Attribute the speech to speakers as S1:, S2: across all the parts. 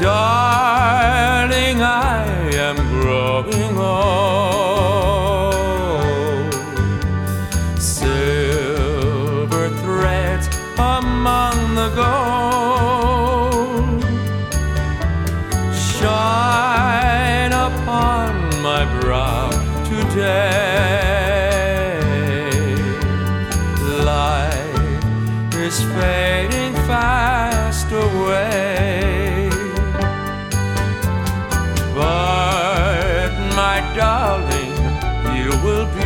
S1: Darling, I am growing old. Silver threads among the gold shine upon my brow today. Life is fading fast away, but my darling, you will be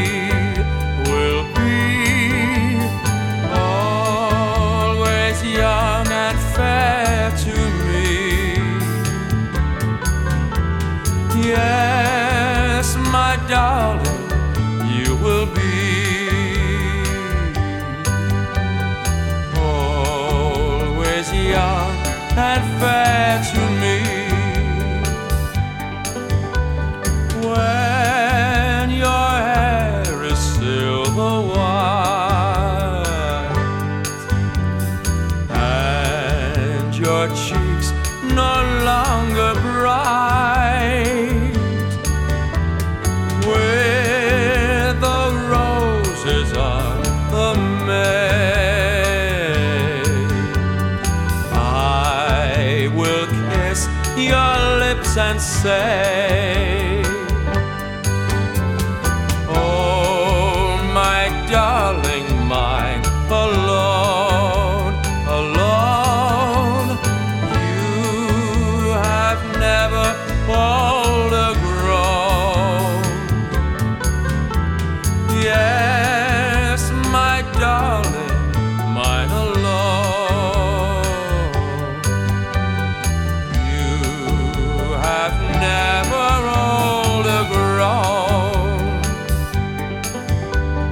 S1: always young and fair to me. Yes, my darling, you will be always young and fair to me. When your hair is silver white and your cheeks no longer bright with the roses on the May, I will kiss your lips and say, oh, my darling, mine alone, alone. You have never older grown. Yeah.